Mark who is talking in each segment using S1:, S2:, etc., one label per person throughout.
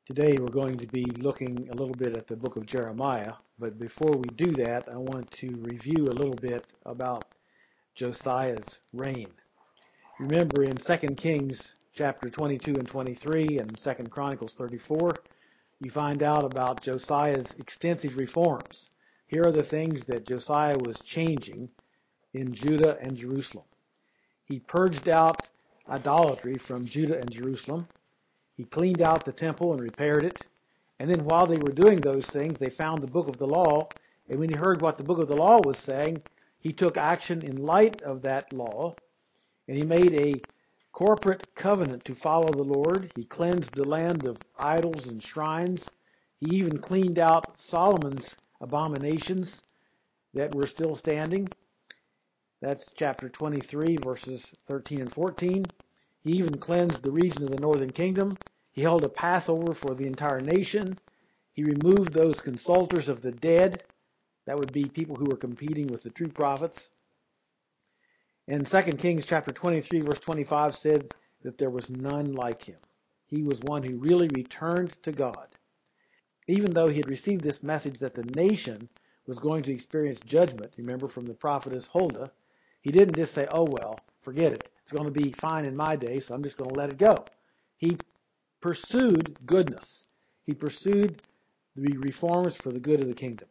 S1: Today we're going to be looking a little bit at the book of Jeremiah, but before we do that, I want to review a little bit about Josiah's reign. Remember in 2 Kings chapter 22 and 23 and 2 Chronicles 34, you find out about Josiah's extensive reforms. Here are the things that Josiah was changing in Judah and Jerusalem. He purged out idolatry from Judah and Jerusalem. He cleaned out the temple and repaired it. And then while they were doing those things, they found the book of the law. And when he heard what the book of the law was saying, he took action in light of that law. And he made a corporate covenant to follow the Lord. He cleansed the land of idols and shrines. He even cleaned out Solomon's abominations that were still standing. That's chapter 23, verses 13 and 14. He even cleansed the region of the northern kingdom. He held a Passover for the entire nation. He removed those consulters of the dead. That would be people who were competing with the true prophets. And 2 Kings chapter 23, verse 25 said that there was none like him. He was one who really returned to God. Even though he had received this message that the nation was going to experience judgment, remember from the prophetess Huldah, he didn't just say, oh well, forget it. It's going to be fine in my day, so I'm just going to let it go. He pursued goodness. He pursued the reforms for the good of the kingdom.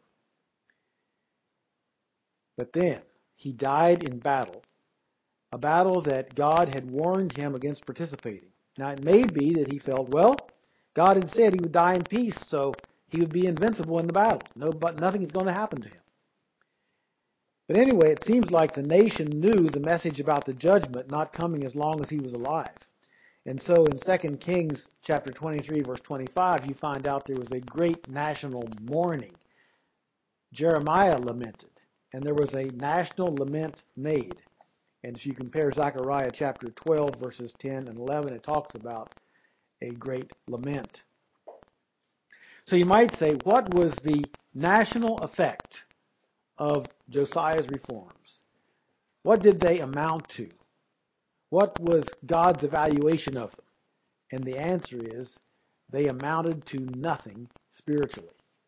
S1: But then he died in battle, a battle that God had warned him against participating. Now it may be that he felt, well, God had said he would die in peace, so he would be invincible in the battle. But nothing is going to happen to him. But anyway, it seems like the nation knew the message about the judgment not coming as long as he was alive. And so in 2 Kings chapter 23, verse 25, you find out there was a great national mourning. Jeremiah lamented, and there was a national lament made. And if you compare Zechariah chapter 12, verses 10 and 11, it talks about a great lament. So you might say, what was the national effect of Josiah's reforms? What did they amount to? What was God's evaluation of them? And the answer is, they amounted to nothing spiritually.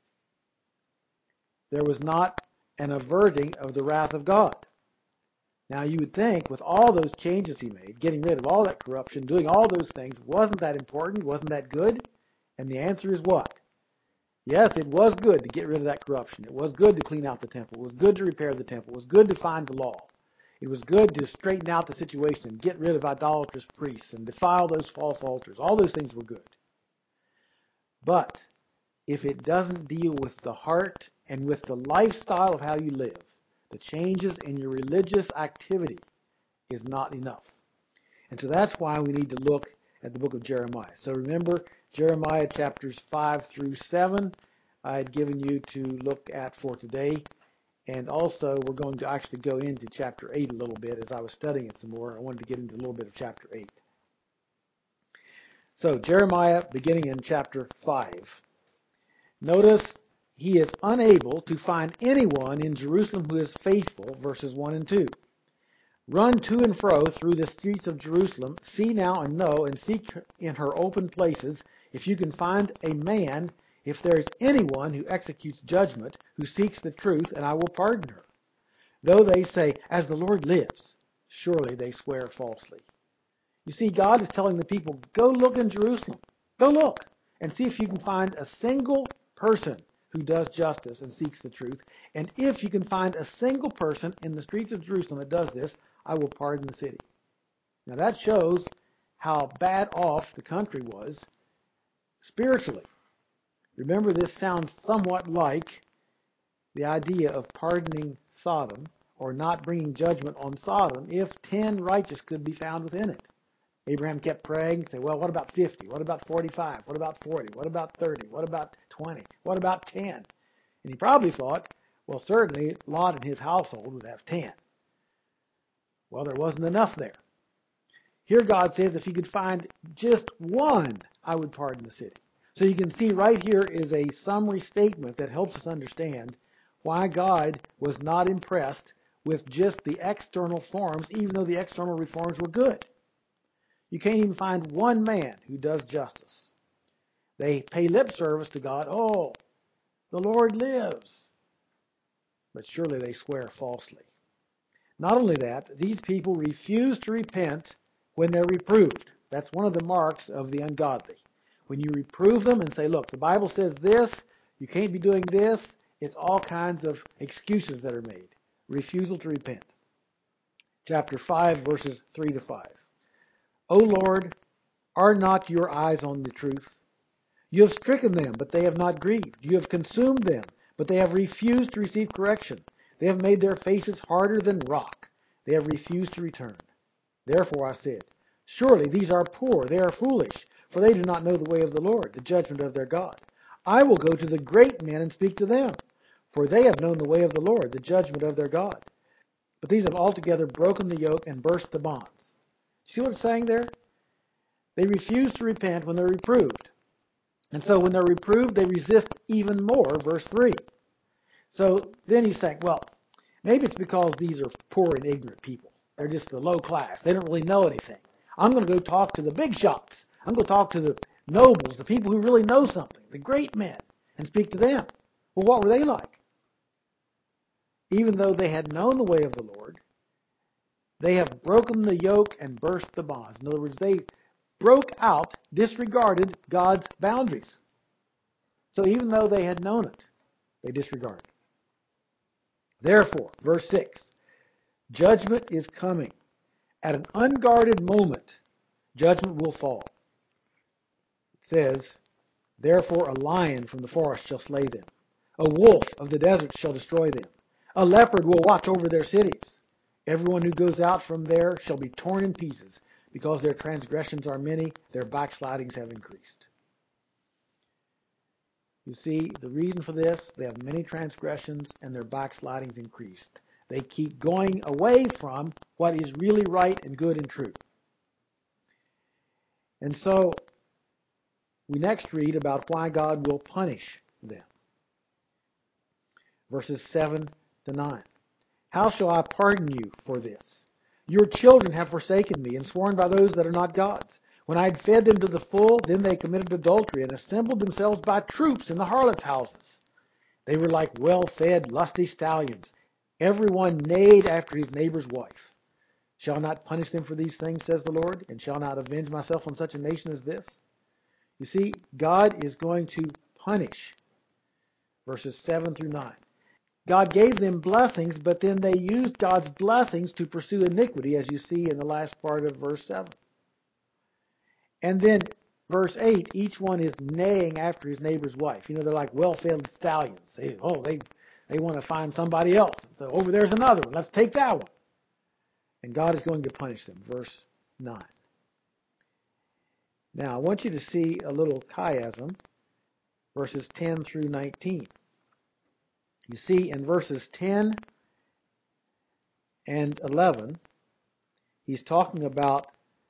S1: There was not an averting of the wrath of God. Now you would think with all those changes he made, getting rid of all that corruption, doing all those things, wasn't that important? Wasn't that good? And the answer is what? Yes, it was good to get rid of that corruption. It was good to clean out the temple. It was good to repair the temple. It was good to find the law. It was good to straighten out the situation and get rid of idolatrous priests and defile those false altars. All those things were good. But if it doesn't deal with the heart and with the lifestyle of how you live, the changes in your religious activity is not enough. And so that's why we need to look at the book of Jeremiah. So remember, Jeremiah chapters 5 through 7, I had given you to look at for today. And also, we're going to actually go into chapter 8 a little bit. As I was studying it some more, I wanted to get into a little bit of chapter 8. So, Jeremiah, beginning in chapter 5. Notice, he is unable to find anyone in Jerusalem who is faithful, verses 1 and 2. Run to and fro through the streets of Jerusalem, see now and know, and seek in her open places, if you can find a man, if there is anyone who executes judgment, who seeks the truth, and I will pardon her. Though they say, as the Lord lives, surely they swear falsely. You see, God is telling the people, go look in Jerusalem. Go look and see if you can find a single person who does justice and seeks the truth. And if you can find a single person in the streets of Jerusalem that does this, I will pardon the city. Now that shows how bad off the country was spiritually. Remember, this sounds somewhat like the idea of pardoning Sodom or not bringing judgment on Sodom if 10 righteous could be found within it. Abraham kept praying and said, well, what about 50? What about 45? What about 40? What about 30? What about 20? What about 10? And he probably thought, well, certainly Lot and his household would have 10. Well, there wasn't enough there. Here God says, if you could find just one, I would pardon the city. So you can see right here is a summary statement that helps us understand why God was not impressed with just the external forms, even though the external reforms were good. You can't even find one man who does justice. They pay lip service to God. Oh, the Lord lives. But surely they swear falsely. Not only that, these people refuse to repent when they're reproved. That's one of the marks of the ungodly. When you reprove them and say, look, the Bible says this, you can't be doing this, it's all kinds of excuses that are made. Refusal to repent. Chapter 5, verses 3 to 5. O Lord, are not your eyes on the truth? You have stricken them, but they have not grieved. You have consumed them, but they have refused to receive correction. They have made their faces harder than rock. They have refused to return. Therefore I said, surely these are poor, they are foolish, for they do not know the way of the Lord, the judgment of their God. I will go to the great men and speak to them, for they have known the way of the Lord, the judgment of their God. But these have altogether broken the yoke and burst the bonds. See what it's saying there? They refuse to repent when they're reproved. And so when they're reproved, they resist even more, verse 3. So then he's saying, well, maybe it's because these are poor and ignorant people. They're just the low class. They don't really know anything. I'm going to go talk to the big shots. I'm going to talk to the nobles, the people who really know something, the great men, and speak to them. Well, what were they like? Even though they had known the way of the Lord, they have broken the yoke and burst the bonds. In other words, they broke out, disregarded God's boundaries. So even though they had known it, they disregarded. Therefore, verse 6, judgment is coming. At an unguarded moment, judgment will fall. It says, therefore a lion from the forest shall slay them. A wolf of the desert shall destroy them. A leopard will watch over their cities. Everyone who goes out from there shall be torn in pieces, because their transgressions are many, their backslidings have increased. You see, the reason for this, they have many transgressions and their backslidings increased. They keep going away from what is really right and good and true. And so, we next read about why God will punish them. Verses 7 to 9. How shall I pardon you for this? Your children have forsaken me and sworn by those that are not gods. When I had fed them to the full, then they committed adultery and assembled themselves by troops in the harlots' houses. They were like well-fed, lusty stallions. Everyone neighed after his neighbor's wife. Shall I not punish them for these things, says the Lord, and shall not avenge myself on such a nation as this? You see, God is going to punish. Verses 7 through 9. God gave them blessings, but then they used God's blessings to pursue iniquity, as you see in the last part of verse 7. And then verse 8, each one is neighing after his neighbor's wife. You know, they're like well-fed stallions. They want to find somebody else. So over there's another one. Let's take that one. And God is going to punish them. Verse 9. Now, I want you to see a little chiasm, verses 10 through 19. You see, in verses 10 and 11, he's talking about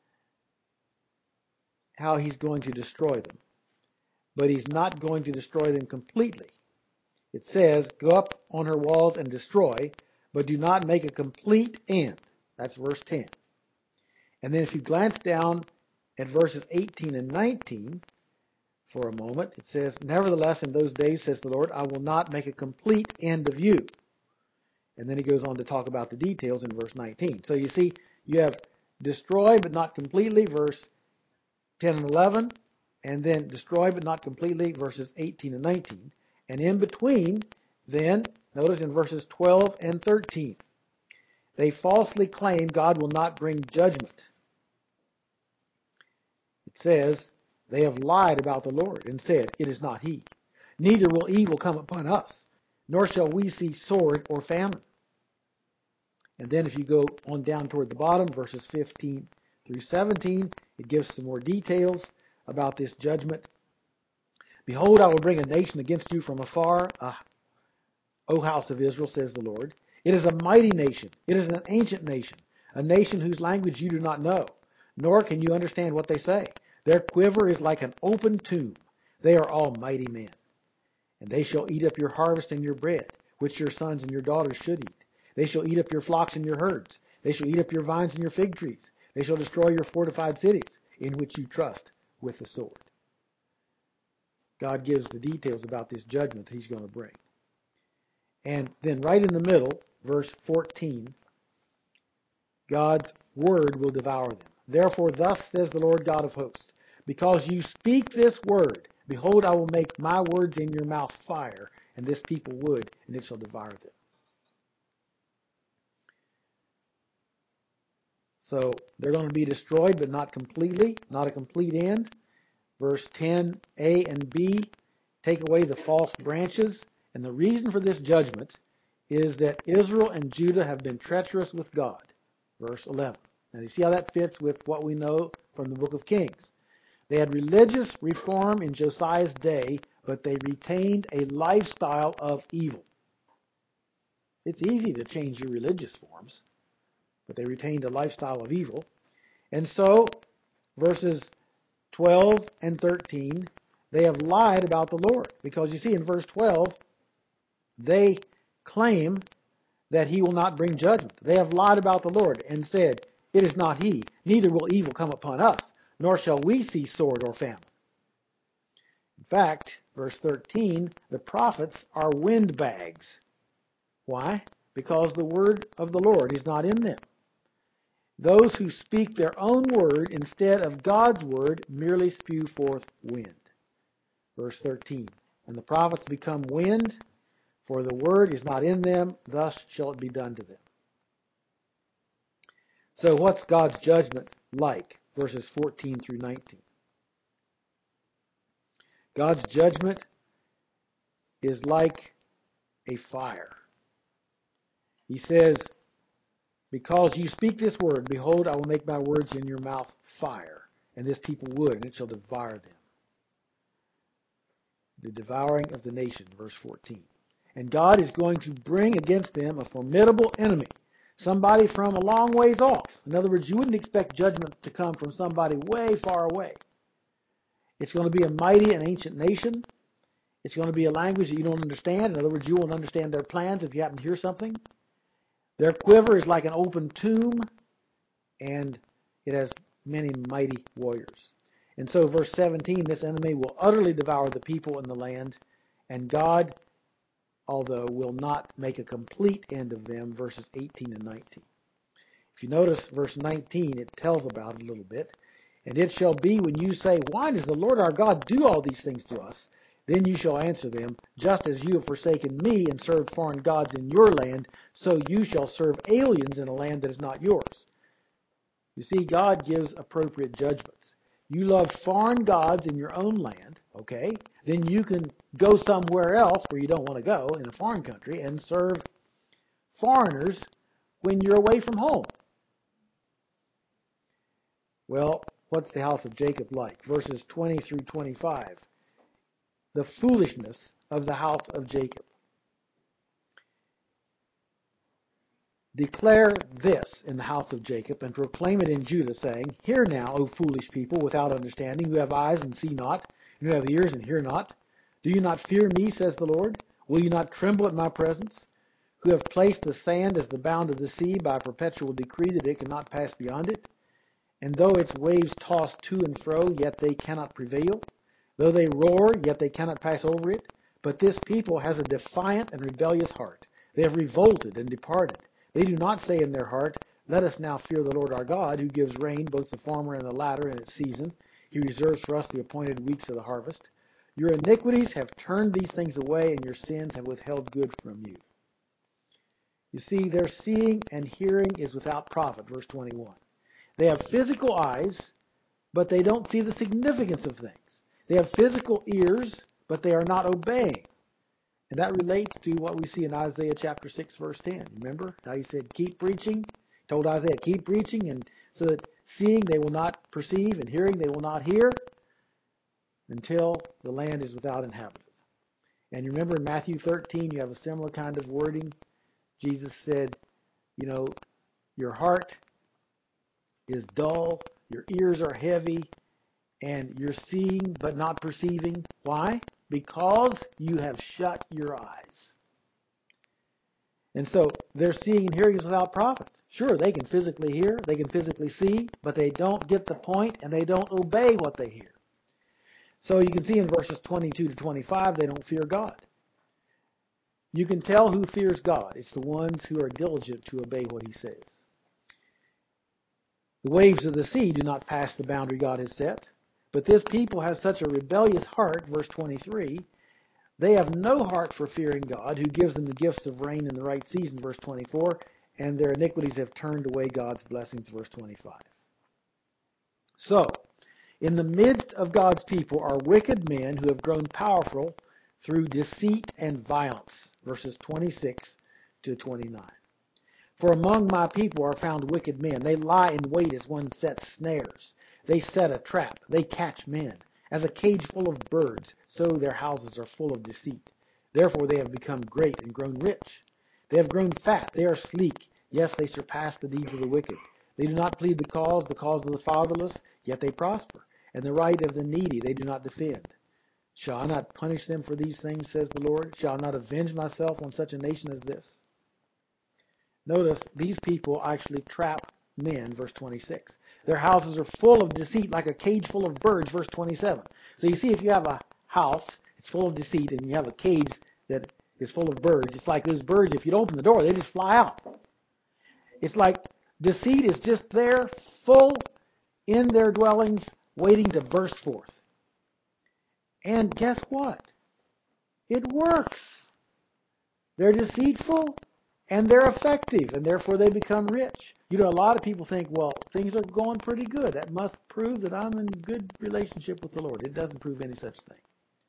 S1: how he's going to destroy them. But he's not going to destroy them completely. It says, go up on her walls and destroy, but do not make a complete end. That's verse 10. And then if you glance down at verses 18 and 19 for a moment, it says, nevertheless, in those days, says the Lord, I will not make a complete end of you. And then he goes on to talk about the details in verse 19. So you see, you have destroy, but not completely, verse 10 and 11, and then destroy, but not completely, verses 18 and 19. And in between, then, notice in verses 12 and 13, they falsely claim God will not bring judgment. It says, they have lied about the Lord and said, it is not he. Neither will evil come upon us, nor shall we see sword or famine. And then if you go on down toward the bottom, verses 15 through 17, it gives some more details about this judgment. Behold, I will bring a nation against you from afar, O house of Israel, says the Lord. It is a mighty nation. It is an ancient nation, a nation whose language you do not know, nor can you understand what they say. Their quiver is like an open tomb. They are all mighty men. And they shall eat up your harvest and your bread, which your sons and your daughters should eat. They shall eat up your flocks and your herds. They shall eat up your vines and your fig trees. They shall destroy your fortified cities, in which you trust with the sword. God gives the details about this judgment that he's going to bring. And then right in the middle, verse 14, God's word will devour them. Therefore, thus says the Lord God of hosts, because you speak this word, behold, I will make my words in your mouth fire, and this people wood, and it shall devour them. So they're going to be destroyed, but not completely, not a complete end. Verse 10a and b, take away the false branches. And the reason for this judgment is that Israel and Judah have been treacherous with God. Verse 11. Now you see how that fits with what we know from the book of Kings. They had religious reform in Josiah's day, but they retained a lifestyle of evil. It's easy to change your religious forms, but they retained a lifestyle of evil. And so, verses 12 and 13, they have lied about the Lord. Because you see in verse 12, they claim that he will not bring judgment. They have lied about the Lord and said, it is not he, neither will evil come upon us, nor shall we see sword or famine. In fact, verse 13, the prophets are windbags. Why? Because the word of the Lord is not in them. Those who speak their own word instead of God's word merely spew forth wind. Verse 13, and the prophets become wind, for the word is not in them, thus shall it be done to them. So what's God's judgment like? Verses 14 through 19. God's judgment is like a fire. He says, because you speak this word, behold, I will make my words in your mouth fire, and this people wood, and it shall devour them. The devouring of the nation, verse 14. And God is going to bring against them a formidable enemy, somebody from a long ways off. In other words, you wouldn't expect judgment to come from somebody way far away. It's going to be a mighty and ancient nation. It's going to be a language that you don't understand. In other words, you won't understand their plans if you happen to hear something. Their quiver is like an open tomb, and it has many mighty warriors. And so verse 17, this enemy will utterly devour the people in the land, and God, although, will not make a complete end of them, verses 18 and 19. If you notice verse 19, it tells about it a little bit. And it shall be when you say, why does the Lord our God do all these things to us? Then you shall answer them, just as you have forsaken me and served foreign gods in your land, so you shall serve aliens in a land that is not yours. You see, God gives appropriate judgments. You love foreign gods in your own land, okay? Then you can go somewhere else where you don't want to go, in a foreign country, and serve foreigners when you're away from home. Well, what's the house of Jacob like? Verses 20 through 25. The foolishness of the house of Jacob. Declare this in the house of Jacob, and proclaim it in Judah, saying, hear now, O foolish people, without understanding, who have eyes and see not, and who have ears and hear not. Do you not fear me, says the Lord? Will you not tremble at my presence? Who have placed the sand as the bound of the sea by a perpetual decree that it cannot pass beyond it? And though its waves toss to and fro, yet they cannot prevail. Though they roar, yet they cannot pass over it. But this people has a defiant and rebellious heart. They have revolted and departed. They do not say in their heart, let us now fear the Lord our God, who gives rain, both the former and the latter, in its season. He reserves for us the appointed weeks of the harvest. Your iniquities have turned these things away, and your sins have withheld good from you. You see, their seeing and hearing is without profit, verse 21. They have physical eyes, but they don't see the significance of things. They have physical ears, but they are not obeying. And that relates to what we see in Isaiah chapter 6, verse 10. Remember how he said, keep preaching? He told Isaiah, keep preaching, and so that seeing they will not perceive, and hearing they will not hear, until the land is without inhabitant. And you remember in Matthew 13, you have a similar kind of wording. Jesus said, your heart is dull, your ears are heavy, and you're seeing but not perceiving. Why? Because you have shut your eyes. And so their seeing and hearing is without profit. Sure, they can physically hear, they can physically see, but they don't get the point and they don't obey what they hear. So you can see in verses 22 to 25, they don't fear God. You can tell who fears God. It's the ones who are diligent to obey what he says. The waves of the sea do not pass the boundary God has set. But this people has such a rebellious heart, verse 23. They have no heart for fearing God, who gives them the gifts of rain in the right season, verse 24. And their iniquities have turned away God's blessings, verse 25. So, in the midst of God's people are wicked men who have grown powerful through deceit and violence, verses 26 to 29. For among my people are found wicked men. They lie in wait as one sets snares. They set a trap. They catch men. As a cage full of birds, so their houses are full of deceit. Therefore they have become great and grown rich. They have grown fat. They are sleek. Yes, they surpass the deeds of the wicked. They do not plead the cause of the fatherless, yet they prosper. And the right of the needy they do not defend. Shall I not punish them for these things, says the Lord? Shall I not avenge myself on such a nation as this? Notice these people actually trap men, verse 26. Their houses are full of deceit like a cage full of birds, verse 27. So you see, if you have a house, it's full of deceit, and you have a cage that is full of birds, it's like those birds, if you don't open the door, they just fly out. It's like deceit is just there, full in their dwellings, waiting to burst forth. And guess what? It works. They're deceitful, and they're effective, and therefore they become rich. You know, a lot of people think, well, things are going pretty good. That must prove that I'm in good relationship with the Lord. It doesn't prove any such thing.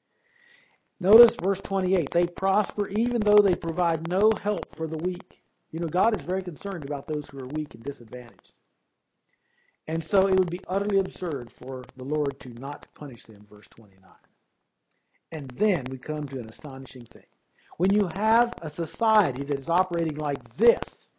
S1: Notice verse 28. They prosper even though they provide no help for the weak. You know, God is very concerned about those who are weak and disadvantaged. And so it would be utterly absurd for the Lord to not punish them, verse 29. And then we come to an astonishing thing. When you have a society that is operating like this,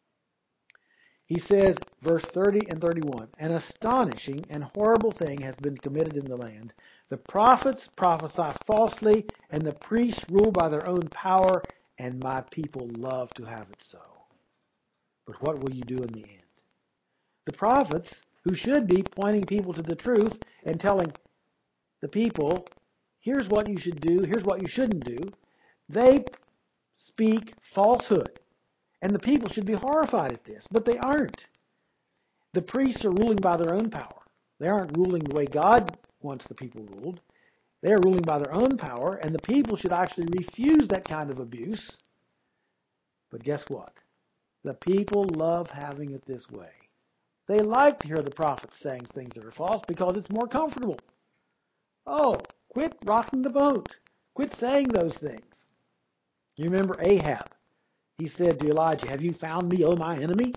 S1: he says, verse 30 and 31, an astonishing and horrible thing has been committed in the land. The prophets prophesy falsely, and the priests rule by their own power, and my people love to have it so. But what will you do in the end? The prophets, who should be pointing people to the truth and telling the people, here's what you should do, here's what you shouldn't do, they speak falsehood. And the people should be horrified at this, but they aren't. The priests are ruling by their own power. They aren't ruling the way God wants the people ruled. They are ruling by their own power, and the people should actually refuse that kind of abuse. But guess what? The people love having it this way. They like to hear the prophets saying things that are false because it's more comfortable. Oh, quit rocking the boat. Quit saying those things. You remember Ahab. He said to Elijah, have you found me, O my enemy?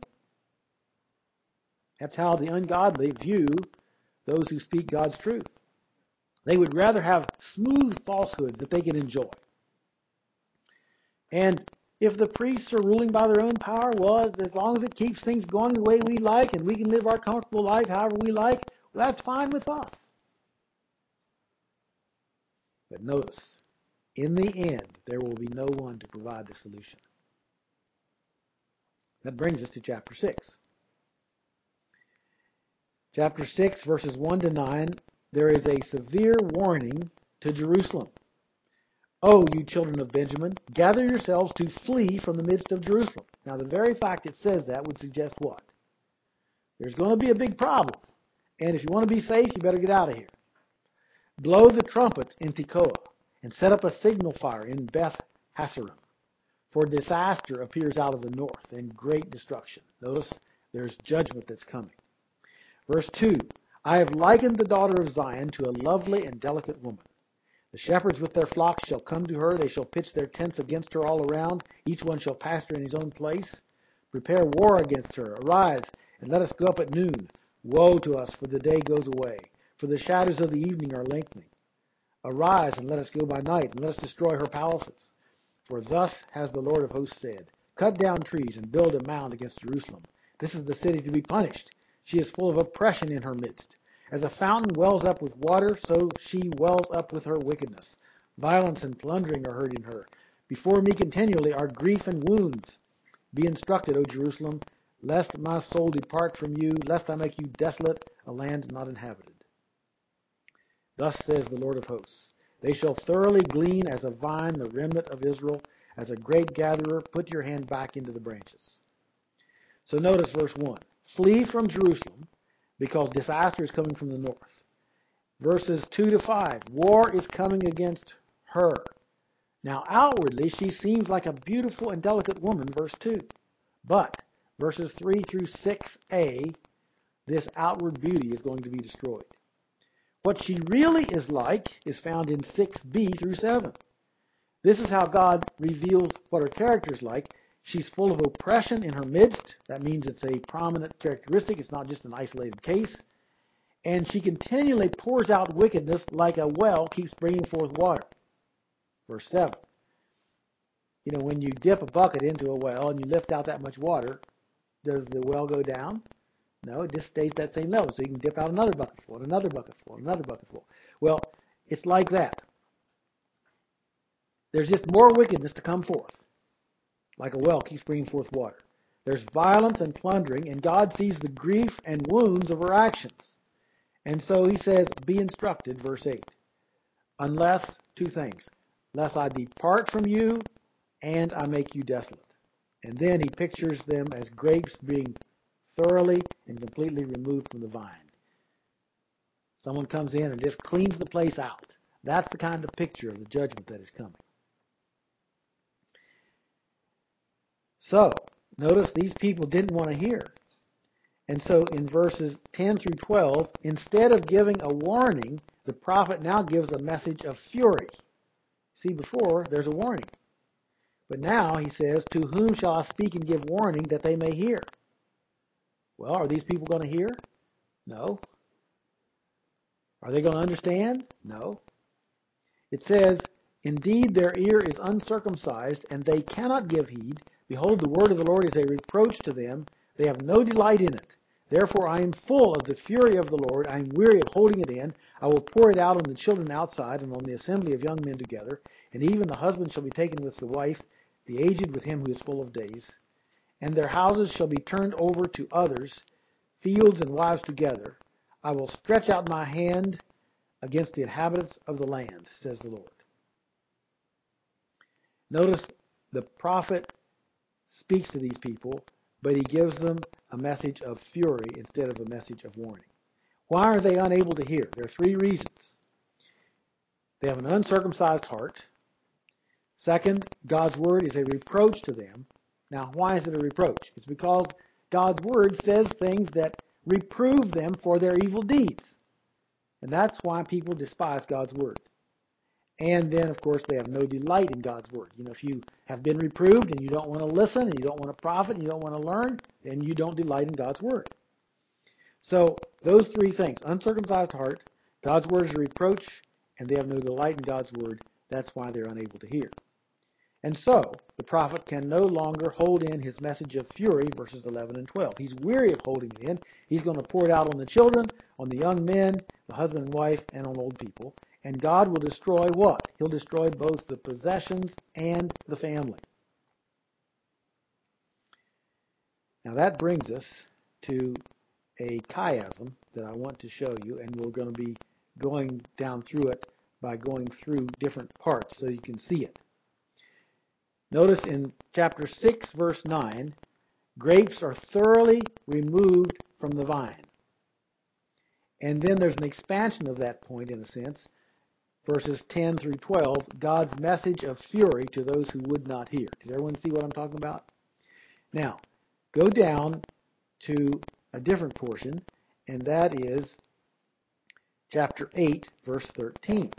S1: That's how the ungodly view those who speak God's truth. They would rather have smooth falsehoods that they can enjoy. And if the priests are ruling by their own power, well, as long as it keeps things going the way we like and we can live our comfortable life however we like, well, that's fine with us. But notice, in the end, there will be no one to provide the solution. That brings us to chapter 6. Chapter 6, verses 1 to 9, there is a severe warning to Jerusalem. Oh, you children of Benjamin, gather yourselves to flee from the midst of Jerusalem. Now, the very fact it says that would suggest what? There's going to be a big problem. And if you want to be safe, you better get out of here. Blow the trumpet in Tekoa and set up a signal fire in Beth Hasserim. For disaster appears out of the north and great destruction. Notice there's judgment that's coming. Verse 2, I have likened the daughter of Zion to a lovely and delicate woman. The shepherds with their flocks shall come to her. They shall pitch their tents against her all around. Each one shall pasture in his own place. Prepare war against her. Arise, and let us go up at noon. Woe to us, for the day goes away, for the shadows of the evening are lengthening. Arise, and let us go by night, and let us destroy her palaces. For thus has the Lord of hosts said, cut down trees and build a mound against Jerusalem. This is the city to be punished. She is full of oppression in her midst. As a fountain wells up with water, so she wells up with her wickedness. Violence and plundering are heard in her. Before me continually are grief and wounds. Be instructed, O Jerusalem, lest my soul depart from you, lest I make you desolate, a land not inhabited. Thus says the Lord of hosts, they shall thoroughly glean as a vine the remnant of Israel, as a grape gatherer, put your hand back into the branches. So notice verse 1. Flee from Jerusalem, because disaster is coming from the north. Verses 2 to 5. War is coming against her. Now outwardly she seems like a beautiful and delicate woman, verse 2. But verses 3 through 6a, this outward beauty is going to be destroyed. What she really is like is found in 6b through 7. This is how God reveals what her character is like. She's full of oppression in her midst. That means it's a prominent characteristic. It's not just an isolated case. And she continually pours out wickedness like a well keeps bringing forth water. Verse 7. You know, when you dip a bucket into a well and you lift out that much water, does the well go down? No, it just stays that same level. So you can dip out another bucket full, and another bucket full, and another bucket full. Well, it's like that. There's just more wickedness to come forth, like a well keeps bringing forth water. There's violence and plundering, and God sees the grief and wounds of her actions. And so he says, be instructed, verse 8, unless, two things, lest I depart from you and I make you desolate. And then he pictures them as grapes being thoroughly and completely removed from the vine. Someone comes in and just cleans the place out. That's the kind of picture of the judgment that is coming. So, notice these people didn't want to hear. And so in verses 10 through 12, instead of giving a warning, the prophet now gives a message of fury. See, before, there's a warning. But now he says, to whom shall I speak and give warning that they may hear? Well, are these people going to hear? No. Are they going to understand? No. It says, indeed their ear is uncircumcised, and they cannot give heed. Behold, the word of the Lord is a reproach to them. They have no delight in it. Therefore I am full of the fury of the Lord. I am weary of holding it in. I will pour it out on the children outside and on the assembly of young men together. And even the husband shall be taken with the wife, the aged with him who is full of days. And their houses shall be turned over to others, fields and wives together. I will stretch out my hand against the inhabitants of the land, says the Lord. Notice the prophet speaks to these people, but he gives them a message of fury instead of a message of warning. Why are they unable to hear? There are three reasons. They have an uncircumcised heart. Second, God's word is a reproach to them. Now, why is it a reproach? It's because God's word says things that reprove them for their evil deeds. And that's why people despise God's word. And then, of course, they have no delight in God's word. You know, if you have been reproved and you don't want to listen and you don't want to profit and you don't want to learn, then you don't delight in God's word. So those three things, uncircumcised heart, God's word is a reproach, and they have no delight in God's word. That's why they're unable to hear. And so the prophet can no longer hold in his message of fury, verses 11 and 12. He's weary of holding it in. He's going to pour it out on the children, on the young men, the husband and wife, and on old people. And God will destroy what? He'll destroy both the possessions and the family. Now that brings us to a chiasm that I want to show you, and we're going to be going down through it by going through different parts so you can see it. Notice in chapter 6, verse 9, grapes are thoroughly removed from the vine. And then there's an expansion of that point, in a sense. Verses 10 through 12, God's message of fury to those who would not hear. Does everyone see what I'm talking about? Now, go down to a different portion, and that is chapter 8, verse 13.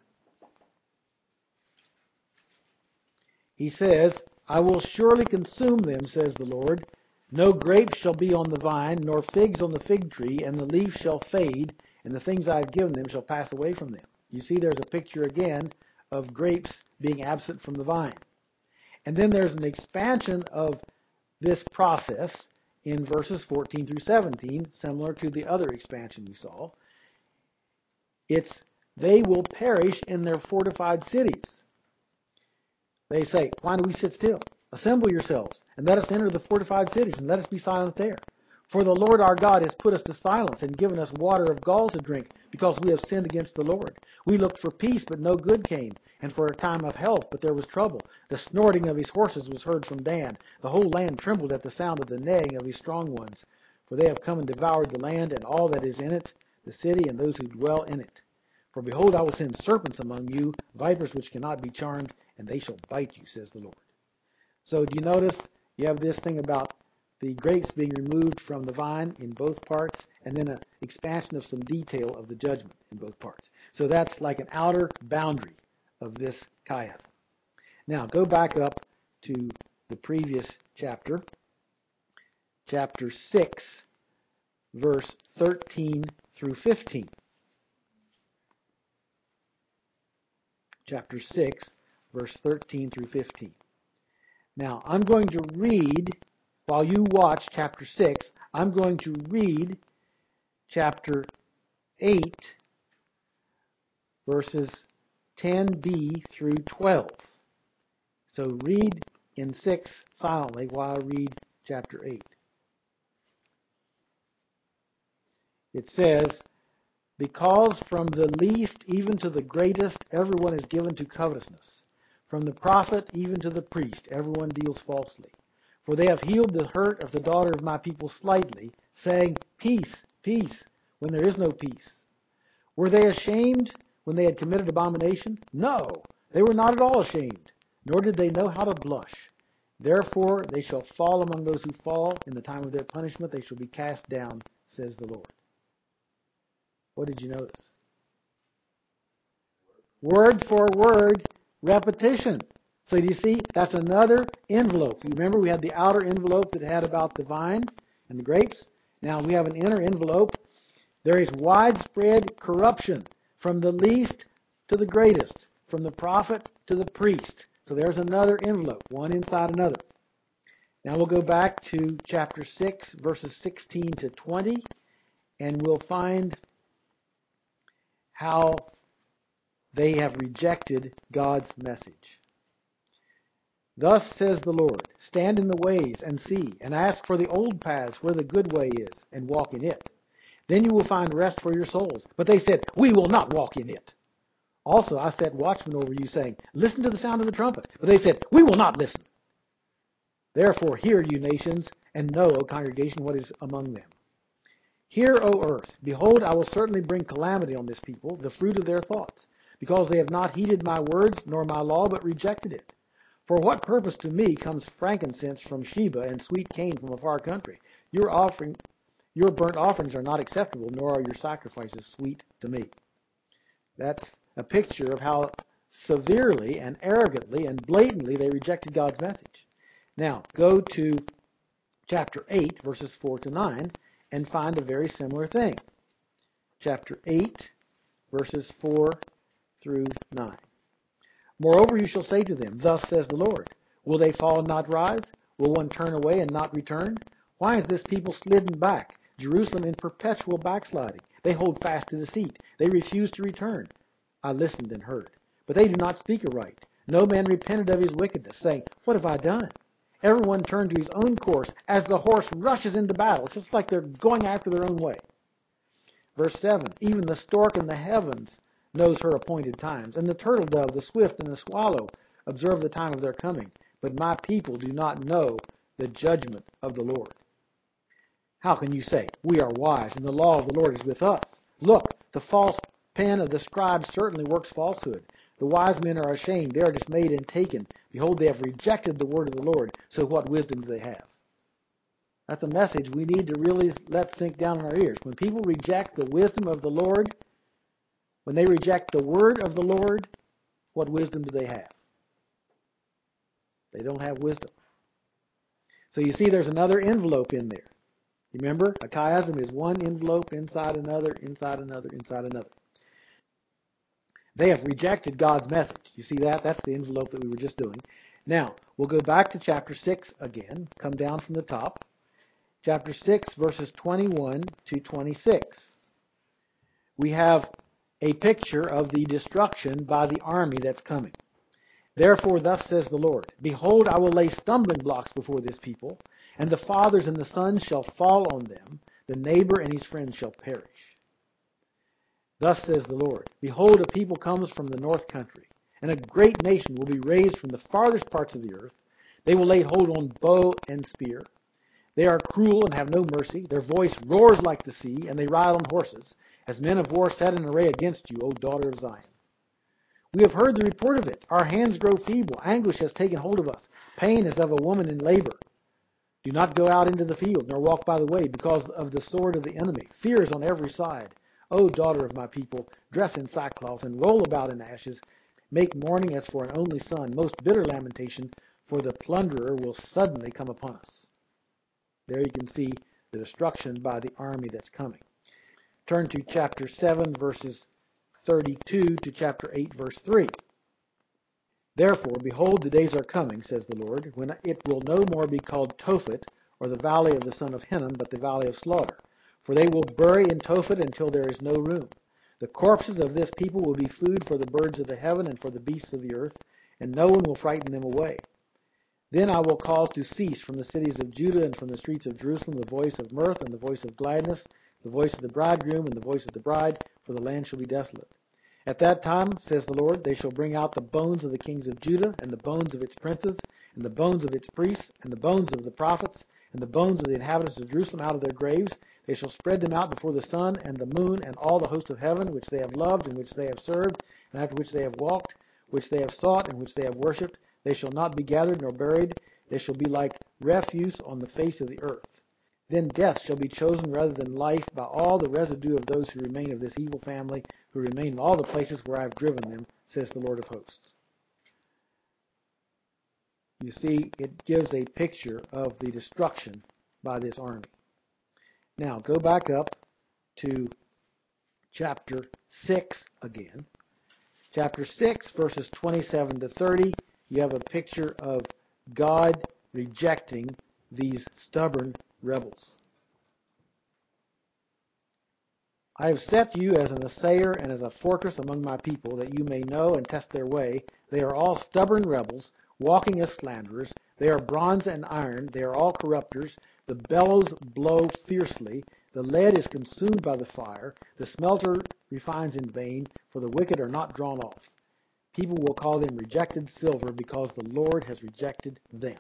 S1: He says, I will surely consume them, says the Lord. No grapes shall be on the vine, nor figs on the fig tree, and the leaf shall fade, and the things I have given them shall pass away from them. You see there's a picture again of grapes being absent from the vine. And then there's an expansion of this process in verses 14 through 17, similar to the other expansion we saw. It's, they will perish in their fortified cities. They say, why do we sit still? Assemble yourselves, and let us enter the fortified cities, and let us be silent there. For the Lord our God has put us to silence and given us water of gall to drink, because we have sinned against the Lord. We looked for peace, but no good came, and for a time of health, but there was trouble. The snorting of his horses was heard from Dan. The whole land trembled at the sound of the neighing of his strong ones. For they have come and devoured the land and all that is in it, the city and those who dwell in it. For behold, I will send serpents among you, vipers which cannot be charmed, and they shall bite you, says the Lord. So do you notice you have this thing about the grapes being removed from the vine in both parts, and then an expansion of some detail of the judgment in both parts. So that's like an outer boundary of this chiasm. Now go back up to the previous chapter, chapter 6, verse 13 through 15. Chapter 6, verse 13 through 15. Now I'm going to read, while you watch chapter 6, I'm going to read chapter 8, verses 10b through 12. So read in 6 silently while I read chapter 8. It says, because from the least even to the greatest everyone is given to covetousness. From the prophet even to the priest everyone deals falsely. For they have healed the hurt of the daughter of my people slightly, saying, peace, peace, when there is no peace. Were they ashamed when they had committed abomination? No, they were not at all ashamed, nor did they know how to blush. Therefore they shall fall among those who fall. In the time of their punishment they shall be cast down, says the Lord. What did you notice? Word for word repetition. So do you see? That's another envelope. You remember we had the outer envelope that had about the vine and the grapes? Now we have an inner envelope. There is widespread corruption from the least to the greatest, from the prophet to the priest. So there's another envelope, one inside another. Now we'll go back to chapter 6, verses 16 to 20, and we'll find how they have rejected God's message. Thus says the Lord, stand in the ways and see, and ask for the old paths where the good way is, and walk in it. Then you will find rest for your souls. But they said, we will not walk in it. Also I set watchmen over you, saying, listen to the sound of the trumpet. But they said, we will not listen. Therefore hear, you nations, and know, O congregation, what is among them. Hear, O earth, behold, I will certainly bring calamity on this people, the fruit of their thoughts, because they have not heeded my words nor my law, but rejected it. For what purpose to me comes frankincense from Sheba and sweet cane from a far country? Your burnt offerings are not acceptable, nor are your sacrifices sweet to me. That's a picture of how severely and arrogantly and blatantly they rejected God's message. Now, go to chapter 8, verses 4 to 9, and find a very similar thing. Chapter 8, verses 4 through 9. Moreover, you shall say to them, thus says the Lord, will they fall and not rise? Will one turn away and not return? Why is this people slidden back, Jerusalem in perpetual backsliding? They hold fast to deceit. They refuse to return. I listened and heard, but they do not speak aright. No man repented of his wickedness, saying, what have I done? Everyone turned to his own course as the horse rushes into battle. It's just like they're going after their own way. Verse 7, even the stork in the heavens knows her appointed times, and the turtle dove, the swift, and the swallow observe the time of their coming. But my people do not know the judgment of the Lord. How can you say, we are wise, and the law of the Lord is with us? Look, the false pen of the scribe certainly works falsehood. The wise men are ashamed, they are dismayed and taken. Behold, they have rejected the word of the Lord, so what wisdom do they have? That's a message we need to really let sink down in our ears. When people reject the wisdom of the Lord, when they reject the word of the Lord, what wisdom do they have? They don't have wisdom. So you see there's another envelope in there. Remember, a chiasm is one envelope inside another, inside another, inside another. They have rejected God's message. You see that? That's the envelope that we were just doing. Now, we'll go back to chapter 6 again, come down from the top. Chapter 6, verses 21 to 26. We have a picture of the destruction by the army that's coming. Therefore, thus says the Lord, behold, I will lay stumbling blocks before this people, And the fathers and the sons shall fall on them. The neighbor and his friend shall perish. Thus says the Lord, behold, a people comes from the north country, and a great nation will be raised from the farthest parts of the earth. They will lay hold on bow and spear. They are cruel and have no mercy. Their voice roars like the sea, and they ride on horses, as men of war set in array against you, O daughter of Zion. We have heard the report of it. Our hands grow feeble. Anguish has taken hold of us. Pain is of a woman in labor. Do not go out into the field, nor walk by the way, because of the sword of the enemy. Fear is on every side. O daughter of my people, dress in sackcloth and roll about in ashes. Make mourning as for an only son, most bitter lamentation, for the plunderer will suddenly come upon us. There you can see the destruction by the army that's coming. Turn to chapter 7, verses 32 to chapter 8, verse 3. Therefore, behold, the days are coming, says the Lord, when it will no more be called Tophet, or the valley of the son of Hinnom, but the valley of slaughter. For they will bury in Tophet until there is no room. The corpses of this people will be food for the birds of the heaven and for the beasts of the earth, and no one will frighten them away. Then I will cause to cease from the cities of Judah and from the streets of Jerusalem the voice of mirth and the voice of gladness, the voice of the bridegroom and the voice of the bride, for the land shall be desolate. At that time, says the Lord, they shall bring out the bones of the kings of Judah, and the bones of its princes, and the bones of its priests, and the bones of the prophets, and the bones of the inhabitants of Jerusalem out of their graves. They shall spread them out before the sun and the moon and all the host of heaven, which they have loved, and which they have served, and after which they have walked, which they have sought, and which they have worshipped. They shall not be gathered nor buried. They shall be like refuse on the face of the earth. Then death shall be chosen rather than life by all the residue of those who remain of this evil family, who remain in all the places where I have driven them, says the Lord of hosts. You see, it gives a picture of the destruction by this army. Now, go back up to chapter 6 again. Chapter 6, verses 27 to 30, you have a picture of God rejecting these stubborn rebels. I have set you as an assayer and as a fortress among my people, that you may know and test their way. They are all stubborn rebels, walking as slanderers. They are bronze and iron. They are all corrupters. The bellows blow fiercely. The lead is consumed by the fire. The smelter refines in vain, for the wicked are not drawn off. People will call them rejected silver, because the Lord has rejected them.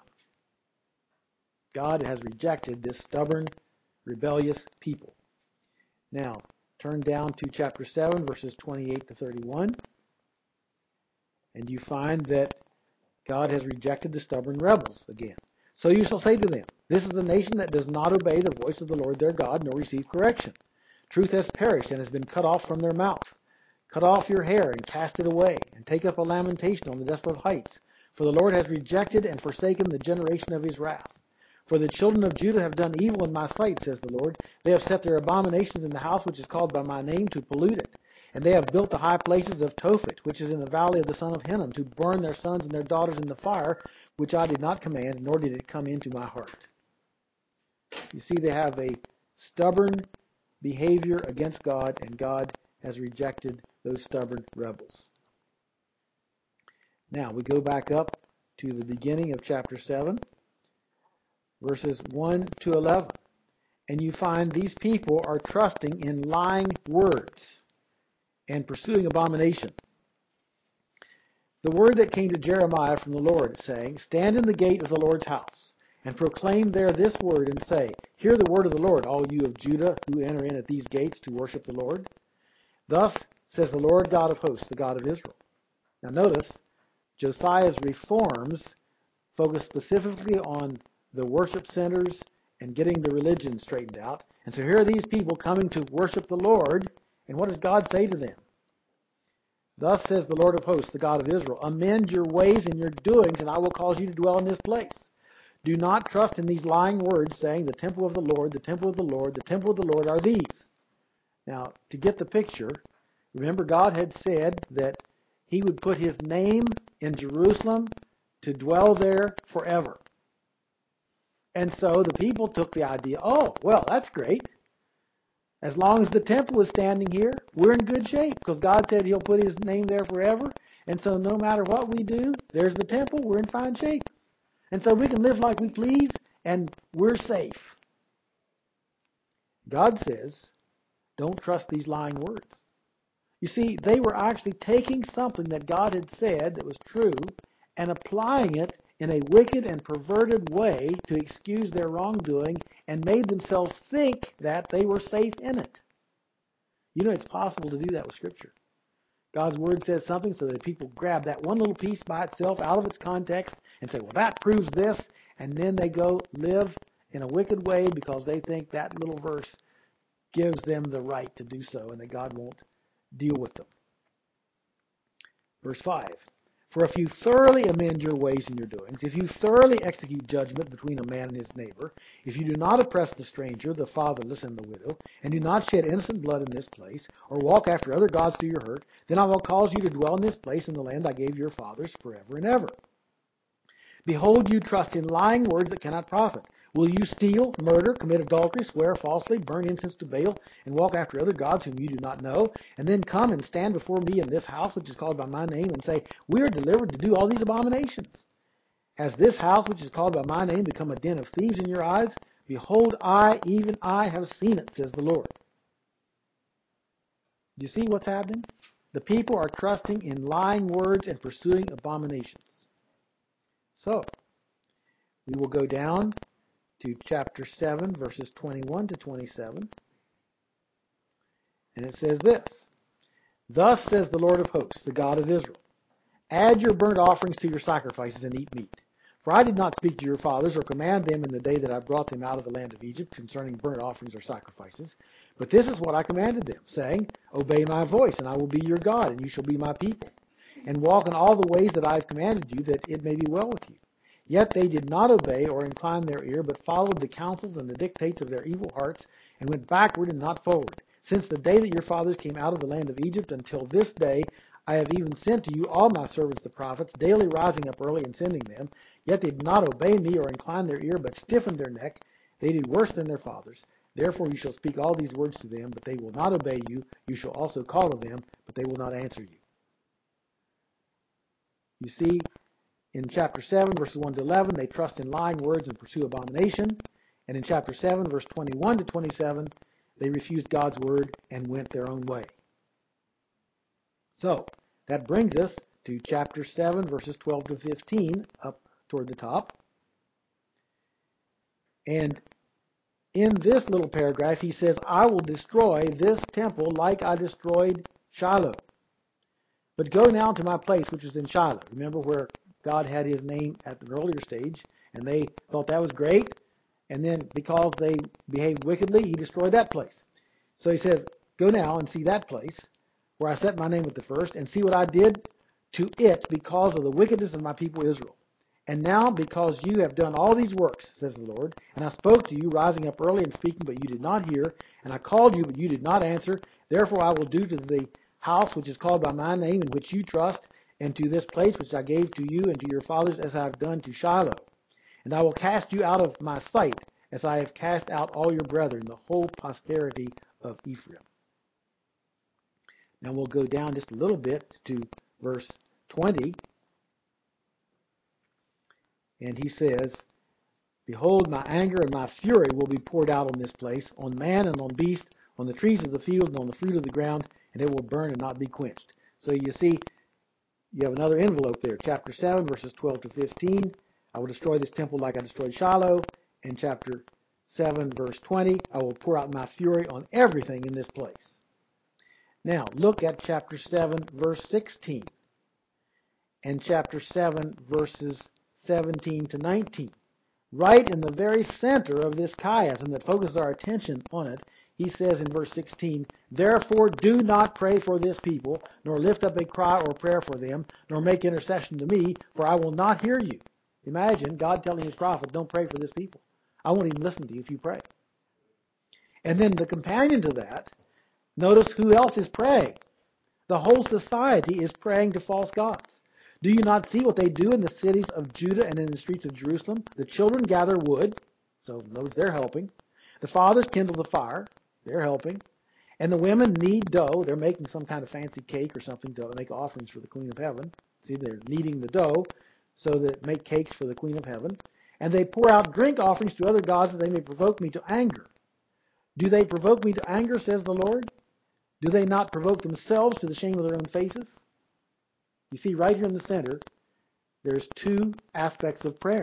S1: God has rejected this stubborn, rebellious people. Now, turn down to chapter 7, verses 28 to 31, and you find that God has rejected the stubborn rebels again. So you shall say to them, this is a nation that does not obey the voice of the Lord their God, nor receive correction. Truth has perished and has been cut off from their mouth. Cut off your hair and cast it away, and take up a lamentation on the desolate heights. For the Lord has rejected and forsaken the generation of his wrath. For the children of Judah have done evil in my sight, says the Lord. They have set their abominations in the house which is called by my name, to pollute it. And they have built the high places of Tophet, which is in the valley of the son of Hinnom, to burn their sons and their daughters in the fire, which I did not command, nor did it come into my heart. You see, they have a stubborn behavior against God, and God has rejected those stubborn rebels. Now, we go back up to the beginning of chapter 7. Verses 1 to 11. And you find these people are trusting in lying words and pursuing abomination. The word that came to Jeremiah from the Lord, saying, stand in the gate of the Lord's house, and proclaim there this word, and say, hear the word of the Lord, all you of Judah who enter in at these gates to worship the Lord. Thus says the Lord God of hosts, the God of Israel. Now notice, Josiah's reforms focus specifically on the worship centers and getting the religion straightened out. And so here are these people coming to worship the Lord, and what does God say to them? Thus says the Lord of hosts, the God of Israel, amend your ways and your doings, and I will cause you to dwell in this place. Do not trust in these lying words, saying, the temple of the Lord, the temple of the Lord, the temple of the Lord are these. Now, to get the picture, remember God had said that he would put his name in Jerusalem to dwell there forever. And so the people took the idea, oh, well, that's great. As long as the temple is standing here, we're in good shape, because God said he'll put his name there forever. And so no matter what we do, there's the temple, we're in fine shape. And so we can live like we please, and we're safe. God says, don't trust these lying words. You see, they were actually taking something that God had said that was true and applying it in a wicked and perverted way to excuse their wrongdoing and made themselves think that they were safe in it. You know, it's possible to do that with Scripture. God's Word says something so that people grab that one little piece by itself out of its context and say, well, that proves this, and then they go live in a wicked way because they think that little verse gives them the right to do so and that God won't deal with them. Verse 5. For if you thoroughly amend your ways and your doings, if you thoroughly execute judgment between a man and his neighbor, if you do not oppress the stranger, the fatherless, and the widow, and do not shed innocent blood in this place, or walk after other gods to your hurt, then I will cause you to dwell in this place in the land I gave your fathers forever and ever. Behold, you trust in lying words that cannot profit. Will you steal, murder, commit adultery, swear falsely, burn incense to Baal, and walk after other gods whom you do not know, and then come and stand before me in this house which is called by my name, and say, we are delivered to do all these abominations? Has this house which is called by my name become a den of thieves in your eyes? Behold, I, even I, have seen it, says the Lord. Do you see what's happening? The people are trusting in lying words and pursuing abominations. So, we will go down to chapter 7, verses 21 to 27. And it says this, Thus says the Lord of hosts, the God of Israel, add your burnt offerings to your sacrifices and eat meat. For I did not speak to your fathers or command them in the day that I brought them out of the land of Egypt concerning burnt offerings or sacrifices. But this is what I commanded them, saying, Obey my voice, and I will be your God, and you shall be my people. And walk in all the ways that I have commanded you, that it may be well with you. Yet they did not obey or incline their ear, but followed the counsels and the dictates of their evil hearts, and went backward and not forward. Since the day that your fathers came out of the land of Egypt until this day, I have even sent to you all my servants the prophets, daily rising up early and sending them. Yet they did not obey me or incline their ear, but stiffened their neck. They did worse than their fathers. Therefore you shall speak all these words to them, but they will not obey you. You shall also call to them, but they will not answer you. You see, in chapter 7, verses 1 to 11, they trust in lying words and pursue abomination. And in chapter 7, verse 21 to 27, they refused God's word and went their own way. So, that brings us to chapter 7, verses 12 to 15, up toward the top. And in this little paragraph, he says, I will destroy this temple like I destroyed Shiloh. But go now to my place, which is in Shiloh. Remember where God had his name at an earlier stage, and they thought that was great. And then because they behaved wickedly, he destroyed that place. So he says, go now and see that place where I set my name at the first, and see what I did to it because of the wickedness of my people Israel. And now because you have done all these works, says the Lord, and I spoke to you, rising up early and speaking, but you did not hear, and I called you, but you did not answer, therefore I will do to the house which is called by my name, in which you trust, and to this place which I gave to you and to your fathers, as I have done to Shiloh. And I will cast you out of my sight, as I have cast out all your brethren, the whole posterity of Ephraim. Now we'll go down just a little bit to verse 20. And he says, Behold, my anger and my fury will be poured out on this place, on man and on beast, on the trees of the field and on the fruit of the ground, and it will burn and not be quenched. So you see, you have another envelope there. Chapter 7, verses 12 to 15. I will destroy this temple like I destroyed Shiloh. And chapter 7, verse 20. I will pour out my fury on everything in this place. Now, look at chapter 7, verse 16. And chapter 7, verses 17 to 19. Right in the very center of this chiasm that focuses our attention on it, he says in verse 16, Therefore do not pray for this people, nor lift up a cry or prayer for them, nor make intercession to me, for I will not hear you. Imagine God telling his prophet, don't pray for this people. I won't even listen to you if you pray. And then the companion to that, notice who else is praying. The whole society is praying to false gods. Do you not see what they do in the cities of Judah and in the streets of Jerusalem? The children gather wood, so in other words, they're helping. The fathers kindle the fire, they're helping. And the women knead dough, they're making some kind of fancy cake or something to make offerings for the Queen of Heaven. See, they're kneading the dough so that make cakes for the Queen of Heaven. And they pour out drink offerings to other gods that they may provoke me to anger. Do they provoke me to anger, says the Lord? Do they not provoke themselves to the shame of their own faces? You see, right here in the center, there's two aspects of prayer.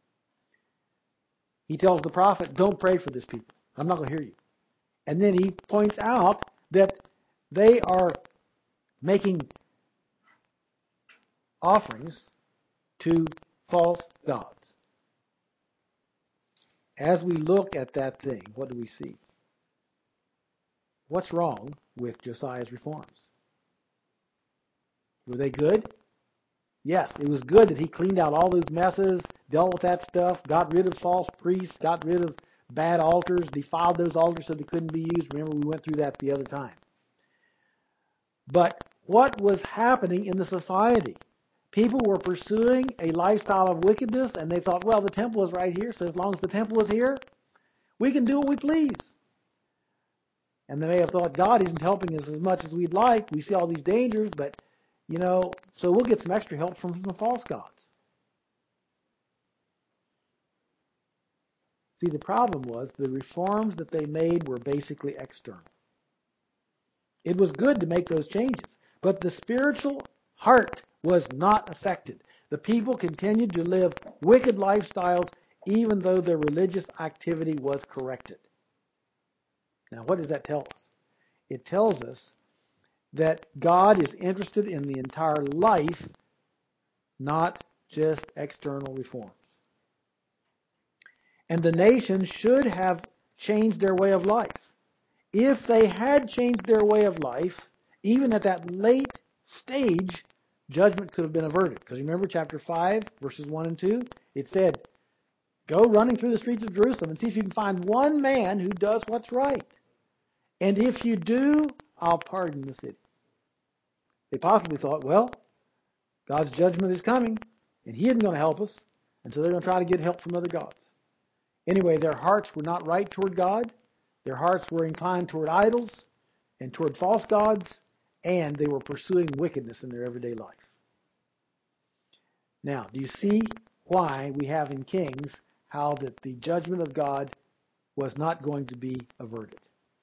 S1: He tells the prophet, don't pray for this people. I'm not going to hear you. And then he points out that they are making offerings to false gods. As we look at that thing, what do we see? What's wrong with Josiah's reforms? Were they good? Yes, it was good that he cleaned out all those messes, dealt with that stuff, got rid of false priests, got rid of bad altars, defiled those altars so they couldn't be used. Remember, we went through that the other time. But what was happening in the society? People were pursuing a lifestyle of wickedness, and they thought, well, the temple is right here, so as long as the temple is here, we can do what we please. And they may have thought, God isn't helping us as much as we'd like. We see all these dangers, but, so we'll get some extra help from the false gods. See, the problem was the reforms that they made were basically external. It was good to make those changes, but the spiritual heart was not affected. The people continued to live wicked lifestyles even though their religious activity was corrected. Now, what does that tell us? It tells us that God is interested in the entire life, not just external reforms. And the nation should have changed their way of life. If they had changed their way of life, even at that late stage, judgment could have been averted. Because remember chapter 5, verses 1 and 2? It said, go running through the streets of Jerusalem and see if you can find one man who does what's right. And if you do, I'll pardon the city. They possibly thought, well, God's judgment is coming, and he isn't going to help us, and so they're going to try to get help from other gods. Anyway, their hearts were not right toward God. Their hearts were inclined toward idols and toward false gods, and they were pursuing wickedness in their everyday life. Now, do you see why we have in Kings how that the judgment of God was not going to be averted?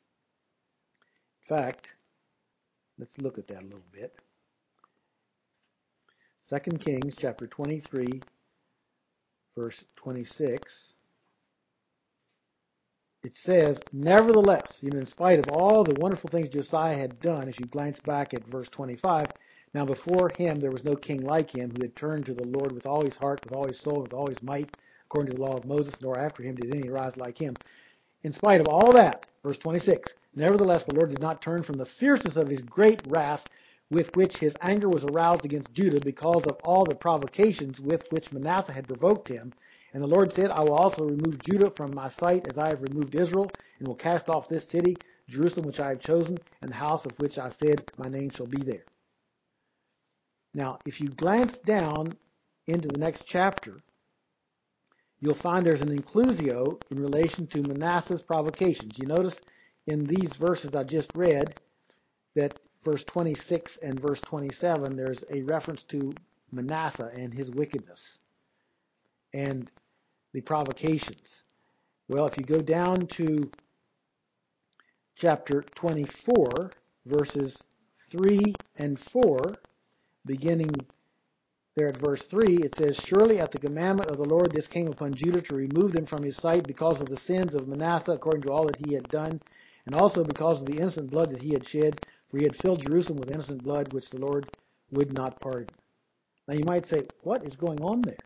S1: In fact, let's look at that a little bit. 2 Kings chapter 23, verse 26. It says, nevertheless, in spite of all the wonderful things Josiah had done, as you glance back at verse 25, now before him there was no king like him who had turned to the Lord with all his heart, with all his soul, with all his might, according to the law of Moses, nor after him did any rise like him. In spite of all that, verse 26, nevertheless the Lord did not turn from the fierceness of his great wrath with which his anger was aroused against Judah because of all the provocations with which Manasseh had provoked him. And the Lord said, I will also remove Judah from my sight as I have removed Israel, and will cast off this city, Jerusalem, which I have chosen, and the house of which I said, my name shall be there. Now, if you glance down into the next chapter, you'll find there's an inclusio in relation to Manasseh's provocations. You notice in these verses I just read that verse 26 and verse 27, there's a reference to Manasseh and his wickedness and the provocations. Well, if you go down to chapter 24, verses 3 and 4, beginning there at verse 3, it says, surely at the commandment of the Lord this came upon Judah to remove them from his sight because of the sins of Manasseh according to all that he had done, and also because of the innocent blood that he had shed, for he had filled Jerusalem with innocent blood, which the Lord would not pardon. Now you might say, what is going on there?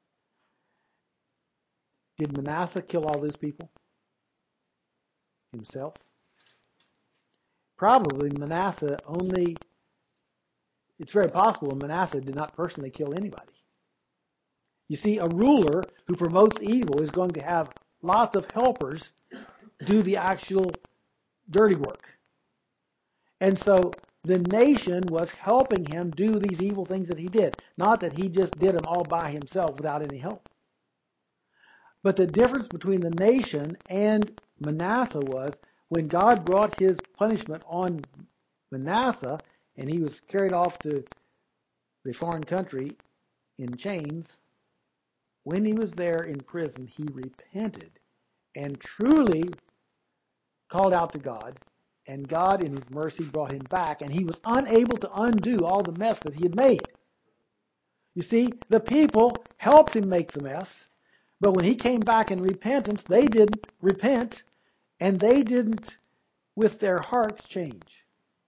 S1: Did Manasseh kill all those people himself? Probably Manasseh only, it's very possible Manasseh did not personally kill anybody. You see, a ruler who promotes evil is going to have lots of helpers do the actual dirty work. And so the nation was helping him do these evil things that he did. Not that he just did them all by himself without any help. But the difference between the nation and Manasseh was when God brought his punishment on Manasseh and he was carried off to the foreign country in chains, when he was there in prison, he repented and truly called out to God, and God in his mercy brought him back, and he was unable to undo all the mess that he had made. You see, the people helped him make the mess, but when he came back in repentance, they didn't repent, and they didn't, with their hearts, change.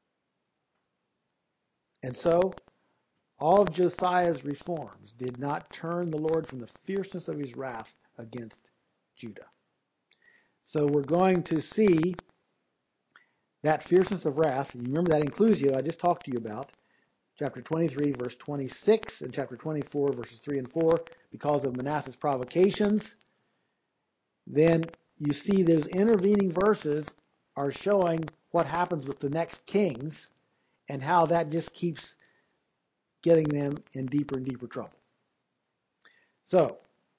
S1: And so, all of Josiah's reforms did not turn the Lord from the fierceness of his wrath against Judah. So we're going to see that fierceness of wrath. You remember that includes I just talked to you about. Chapter 23, verse 26, and chapter 24, verses 3 and 4, because of Manasseh's provocations. Then you see those intervening verses are showing what happens with the next kings and how that just keeps getting them in deeper and deeper trouble. So,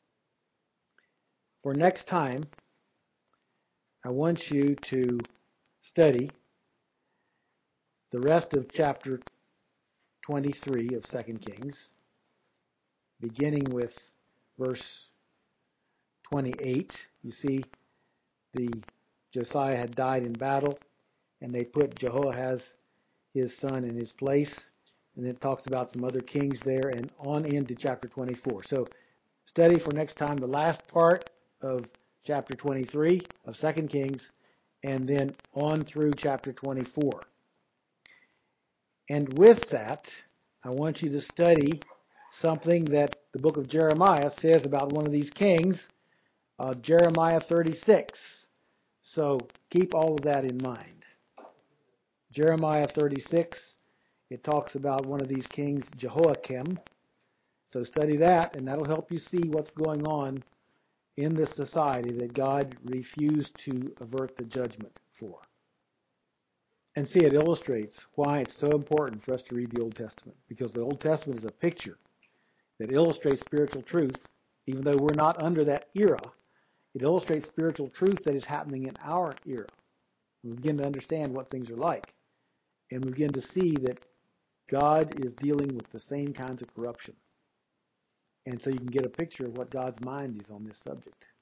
S1: for next time, I want you to study the rest of chapter 23 of 2 Kings, beginning with verse 28. You see, Josiah had died in battle, and they put Jehoahaz, his son, in his place. And it talks about some other kings there, and on into chapter 24. So study for next time the last part of chapter 23 of 2 Kings, and then on through chapter 24. And with that, I want you to study something that the book of Jeremiah says about one of these kings, Jeremiah 36. So keep all of that in mind. Jeremiah 36, it talks about one of these kings, Jehoiakim. So study that, and that'll help you see what's going on in this society that God refused to avert the judgment for. And see, it illustrates why it's so important for us to read the Old Testament, because the Old Testament is a picture that illustrates spiritual truth, even though we're not under that era. It illustrates spiritual truth that is happening in our era. We begin to understand what things are like, and we begin to see that God is dealing with the same kinds of corruption. And so you can get a picture of what God's mind is on this subject.